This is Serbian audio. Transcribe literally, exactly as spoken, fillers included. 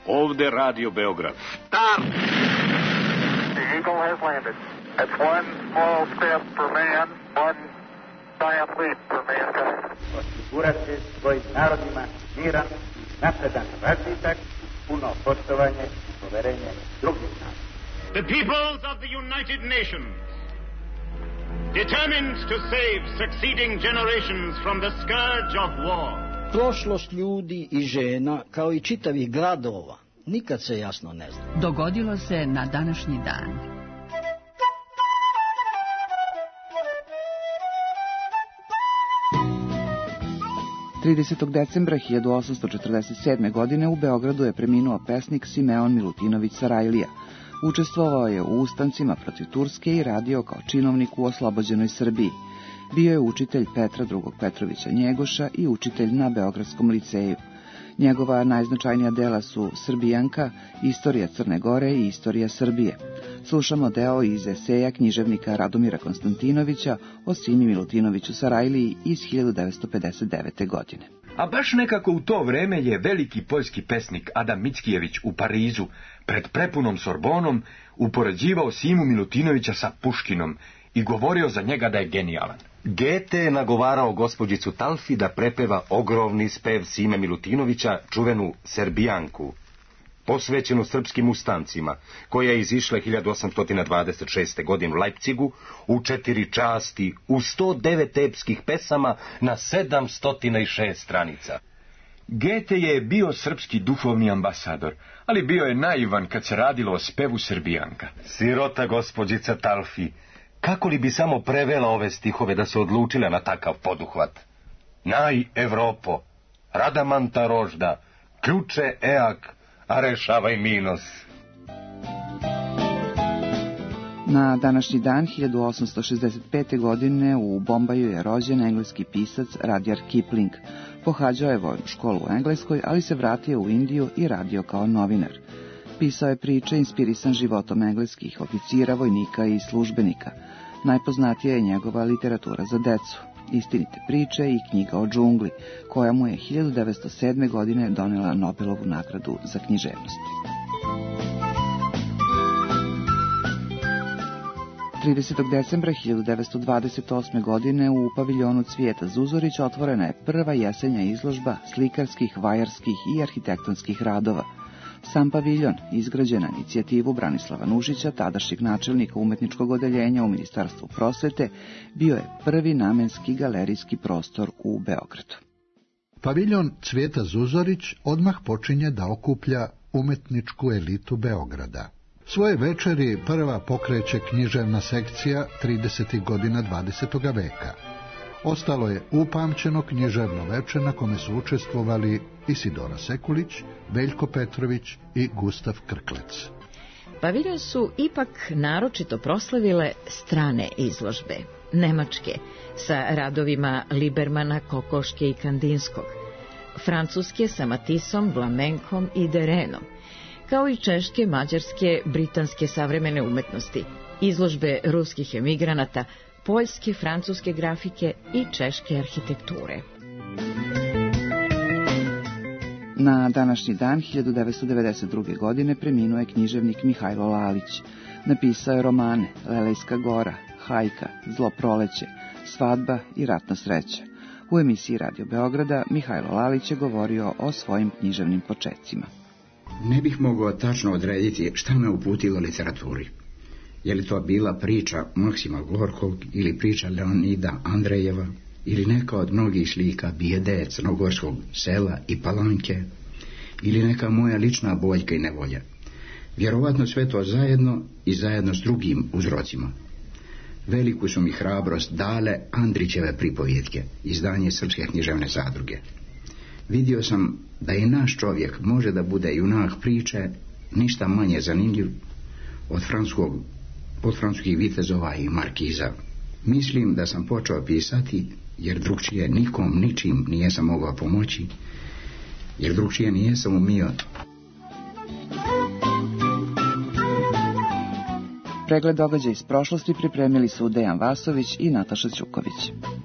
Ovde Radio Beograd. Start! The Eagle has landed. It's one small step for man, one giant leap for mankind. Osigurati svojim narodima miran, napredan razvitak, puno poštovanje i poverenje drugih naroda. The peoples of the United Nations, determined to save succeeding generations from the scourge of war. Prošlost ljudi i žena, kao i čitavih gradova, nikad se jasno ne zna. Dogodilo se na današnji dan. tridesetog decembra hiljadu osamsto četrdeset sedme. godine u Beogradu je preminuo pesnik Simeon Milutinović Sarajlija. Učestvovao je u ustancima protiv Turske i radio kao činovnik u oslobođenoj Srbiji. Bio je učitelj Petra drugog Petrovića Njegoša i učitelj na Beogradskom liceju. Njegova najznačajnija dela su Srbijanka, Istorija Crne Gore i Istorija Srbije. Slušamo deo iz eseja književnika Radomira Konstantinovića o Simi Milutinoviću Sarajliji iz hiljadu devetsto pedeset devete. godine. A baš nekako u to vreme je veliki poljski pesnik Adam Mickijević u Parizu pred prepunom Sorbonom upoređivao Simu Milutinovića sa Puškinom i govorio za njega da je genijalan. Gete je nagovarao gospođicu Talfi da prepeva ogromni spev Sime Milutinovića, čuvenu Serbijanku, posvećenu srpskim ustancima, koja je izišla hiljadu osamsto dvadeset šeste. godine u Leipzigu u četiri časti, u sto devet epskih pesama na sedamsto šest stranica. Gete je bio srpski duhovni ambasador, ali bio je naivan kad se radilo o spevu Srbijanka. Sirota gospođica Talfi, kako li bi samo prevela ove stihove da se odlučila na takav poduhvat? Naj Evropo, Radamanta rožda, ključe eak, a rešavaj minos. Na današnji dan hiljadu osamsto šezdeset pete. godine u Bombaju je rođen engleski pisac Rudyard Kipling. Pohađao je vojnu školu u Engleskoj, ali se vratio u Indiju i radio kao novinar. Pisao je priče inspirisan životom engleskih oficira, vojnika i službenika. Najpoznatija je njegova literatura za decu, Istinite priče i knjiga o džungli, koja mu je hiljadu devetsto sedme. godine donela Nobelovu nagradu za književnost. tridesetog decembra hiljadu devetsto dvadeset osme. godine u paviljonu Cvijeta Zuzorić otvorena je prva jesenja izložba slikarskih, vajarskih i arhitektonskih radova. Sam paviljon, izgrađen na inicijativu Branislava Nušića, tadašnjeg načelnika umetničkog odeljenja u Ministarstvu prosvete, bio je prvi namenski galerijski prostor u Beogradu. Paviljon Cvijeta Zuzorić odmah počinje da okuplja umetničku elitu Beograda. Svoje večeri prva pokreće književna sekcija tridesetih godina dvadesetog veka. Ostalo je upamćeno književno veče na kome su učestvovali Isidora Sekulić, Veljko Petrović i Gustav Krklec. Paviljon su ipak naročito proslavile strane izložbe, nemačke, sa radovima Libermana, Kokoške i Kandinskog, francuske sa Matisom, Vlamenkom i Derenom, kao i češke, mađarske, britanske savremene umetnosti, izložbe ruskih emigranata, poljske, francuske grafike i češke arhitekture. Na današnji dan hiljadu devetsto devedeset druge. godine preminuo je književnik Mihajlo Lalić. Napisao je romane Lelejska gora, Hajka, Zlo proleće, Svadba i Ratna sreća. U emisiji Radio Beograda Mihajlo Lalić je govorio o svojim književnim počecima. Ne bih mogao tačno odrediti šta me uputilo literaturi. Je li to bila priča Maksima Gorkog ili priča Leonida Andrejeva ili neka od mnogih slika bijede crnogorskog sela i Palanke ili neka moja lična boljka i nevolja. Vjerovatno sve to zajedno i zajedno s drugim uzrocima. Veliku su mi hrabrost dale Andrićeve pripovjetke, izdanje Srpske književne zadruge. Vidio sam da i naš čovjek može da bude junak priče ništa manje zanimljiv od francuskog od francuskih vitezova i markiza. Mislim da sam počeo pisati, jer drugčije nikom ničim nijesam mogao pomoći, jer drugčije nijesam umio. Pregled događaja iz prošlosti pripremili su Dejan Vasović i Nataša Ćuković.